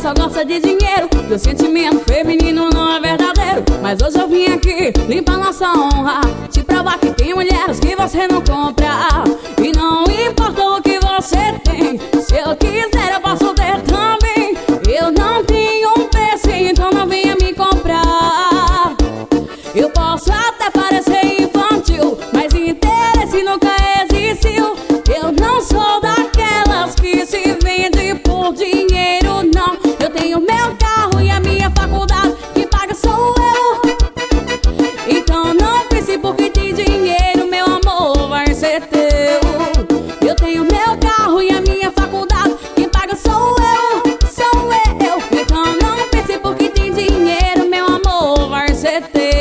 só gosta de dinheiro, que o sentimento feminino não é verdadeiro. Mas hoje eu vim aqui limpar nossa honra, te provar que tem mulheres que você não compra. E não importa o que você tem, se eu quiser eu posso ter também. Eu não tenho um preço, então não venha me comprar. Eu posso até parecer infantil, mas interesse nunca existiu. Eu não sou daquelas que se vende por dinheiro, não. Eu tenho meu carro e a minha faculdade, quem paga sou eu. Então não pense porque tem dinheiro, meu amor vai ser teu. Eu tenho meu carro e a minha faculdade, quem paga sou eu, sou eu. Então não pense porque tem dinheiro, meu amor vai ser teu.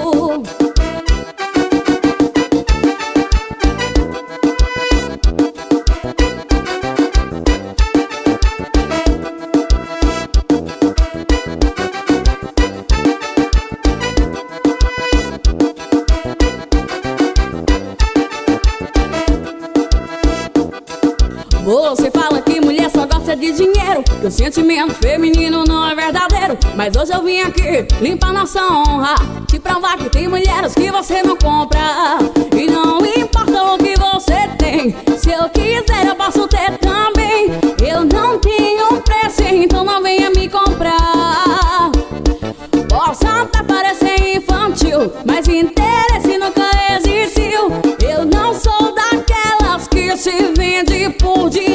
Você fala que mulher só gosta de dinheiro, que o sentimento feminino não é verdadeiro. Mas hoje eu vim aqui limpar nossa honra, te provar que tem mulheres que você não compra. E não importa o que você tem, se eu quiser eu posso ter também. Eu não tenho um preço, então não venha me comprar. Posso até parecer infantil, mas interesse nunca existiu. Eu não sou daquelas que se vende por dinheiro.